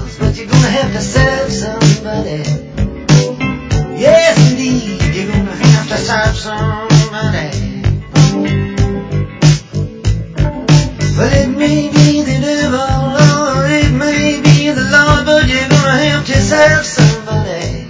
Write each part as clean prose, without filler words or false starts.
else, but you're gonna have to serve somebody. Yes, indeed, you're gonna have to serve somebody. But it may be the devil, or it may be the Lord, but you're gonna have to serve somebody.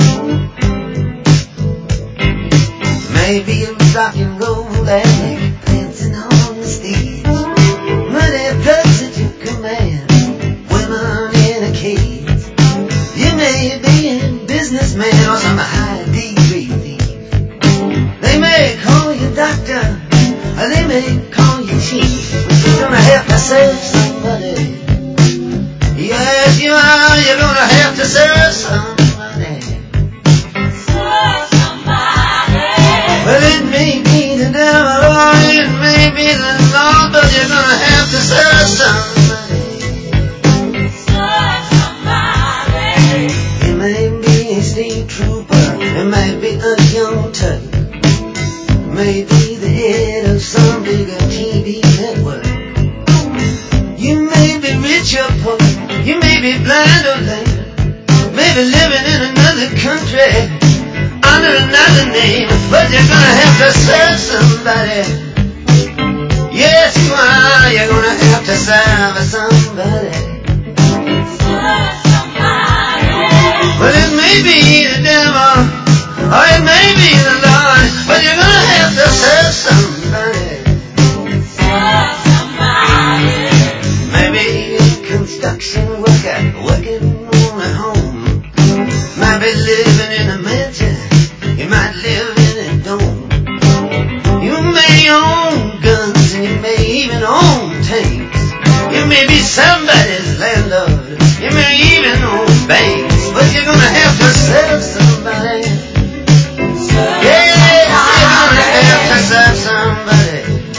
Maybe a rock and roll addict dancing on the stage, money drugs at your command, women in a cage. You may be a businessman or some high degree thief. They may call you doctor, or they may call you chief, but you're gonna have to serve somebody. Yes, you are. You're gonna have to serve somebody. Serve somebody. Well, it may be the devil or it may be the Lord, but you're gonna have to serve somebody. Serve somebody. It may be a state trooper, it might be a young Turk, maybe the head of some bigger TV network. You may be rich or poor, you may be blind or lame, maybe living in another country under another name, but you're gonna have to serve somebody. Yes, you are. You're gonna have to serve somebody. Serve somebody. Well, it may be the devil, or it may be the Lord, but you're gonna have to serve somebody. Serve somebody. Maybe a construction worker working on a home, might be living in a mansion, you might live in a dome. You may own guns and you may even own tanks. You may be somebody's landlord, you may even own banks, but you're gonna have to serve somebody. Yes, you're gonna have to serve somebody.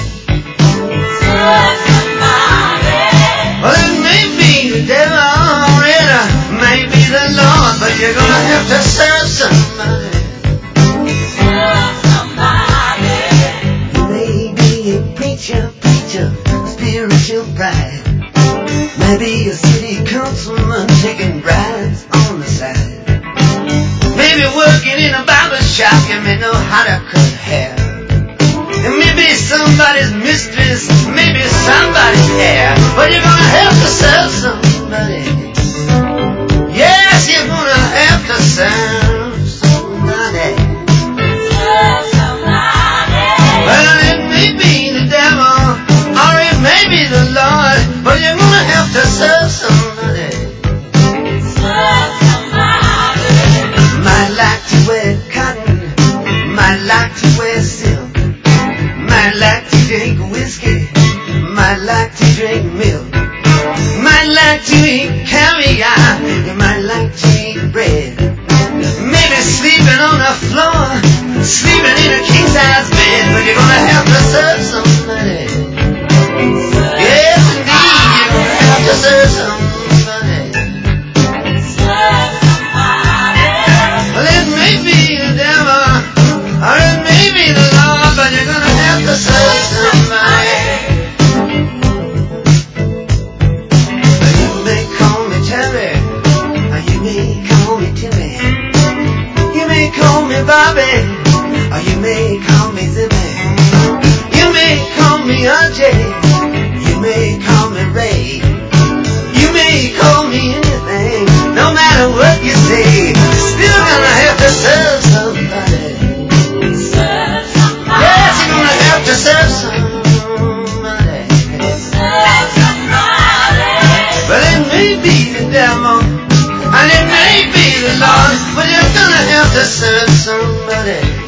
Serve somebody. Well, it may be the devil or it may be the Lord, but you're gonna have to serve somebody. Serve somebody. You may be a preacher, spiritual pride. Maybe a city councilman taking bribes on the side. Maybe working in a barber shop, you may know how to cut hair. And maybe somebody's mistress, maybe somebody's heir, but you're gonna have to serve somebody. Yes, you're gonna have to serve somebody. Serve somebody. Well, it may be the devil, or it may be the Lord, but you're gonna have to serve somebody. Serve somebody. Might like to wear cotton, might like to wear silk, might like to drink whiskey, might like to drink milk, might like to eat caviar, you might like to eat bread, maybe sleeping on the floor, sleeping in a king-size bed, but you're gonna have to serve somebody. Yes, indeed, you're gonna have to serve somebody. Serve somebody. Well, it may be the devil, or it may be the Lord, but you're gonna have to serve somebody. You may call me Terry, or you may call me Timmy. You may call me Bobby, or you may call me Zimmy. You may call me RJ, you may call me Ray. You may call me anything, no matter what you say. You're still gonna have to serve somebody. Serve somebody. Yes, you're gonna have to serve somebody. Serve somebody. But it may be the devil, and it may be the Lord, but you're gonna have to serve somebody.